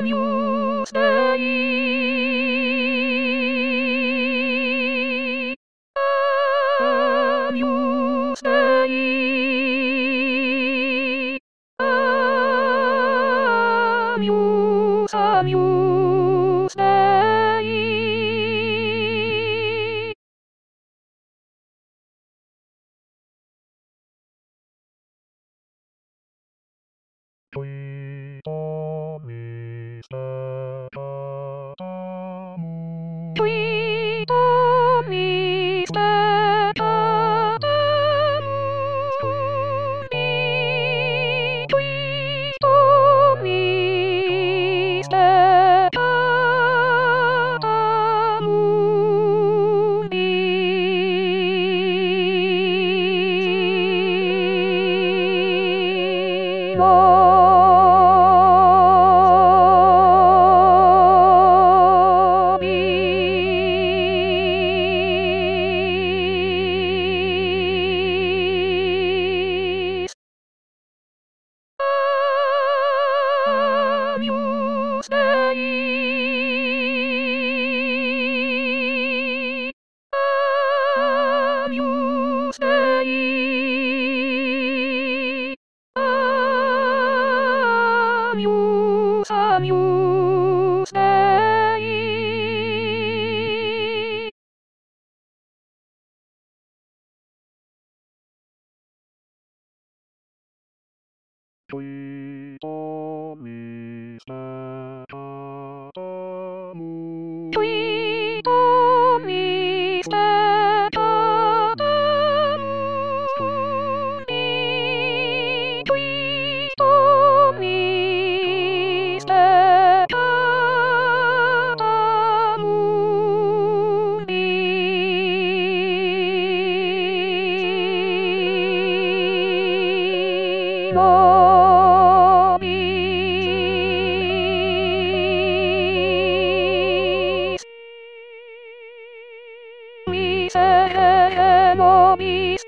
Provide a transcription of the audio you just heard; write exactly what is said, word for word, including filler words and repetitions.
you stay? Can you stay? Can you, can you stay? Please don't miss the Katamu. Please don't miss the Katamu. Please, please don't miss the Katamu. Can you stay? Can you stay? Can you, can you stay? Please don't miss the Katamu. Please don't miss the Katamu. Please, please don't miss the Katamu. We say,